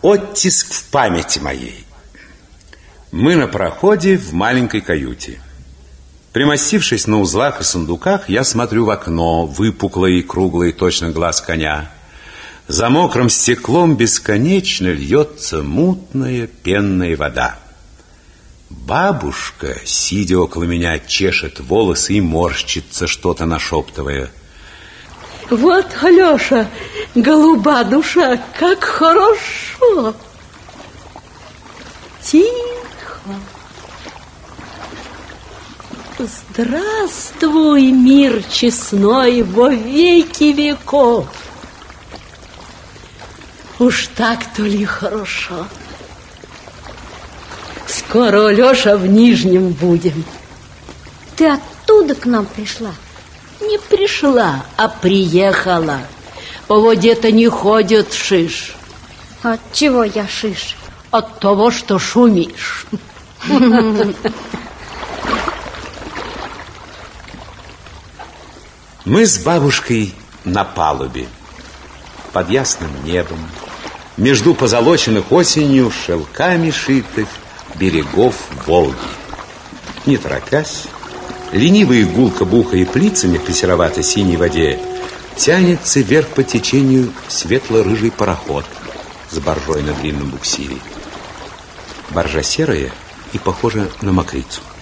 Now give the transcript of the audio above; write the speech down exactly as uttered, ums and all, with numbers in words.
Оттиск в памяти моей. Мы на пароходе в маленькой каюте. Примостившись на узлах и сундуках, я смотрю в окно, выпуклое и круглое, точно глаз коня. За мокрым стеклом бесконечно льется мутная пенная вода. Бабушка, сидя около меня, чешет волосы и морщится, что-то нашептывая. Вот, Алеша, голуба душа, как хорошо. Тихо. Здравствуй, мир честной, во веки веков. Уж так-то ли хорошо. Скоро, Алеша, в Нижнем будем. Ты оттуда к нам пришла? Не пришла, а приехала. По воде-то не ходят шиш. От чего я шиш? От того, что шумишь. Мы с бабушкой на палубе, под ясным небом, между позолоченных осенью шелками шитых берегов Волги. Не торопясь, ленивая гулка бухая плицами по серовато-синей воде, тянется вверх по течению светло-рыжий пароход с баржой на длинном буксире. Баржа серая и похожа на мокрицу.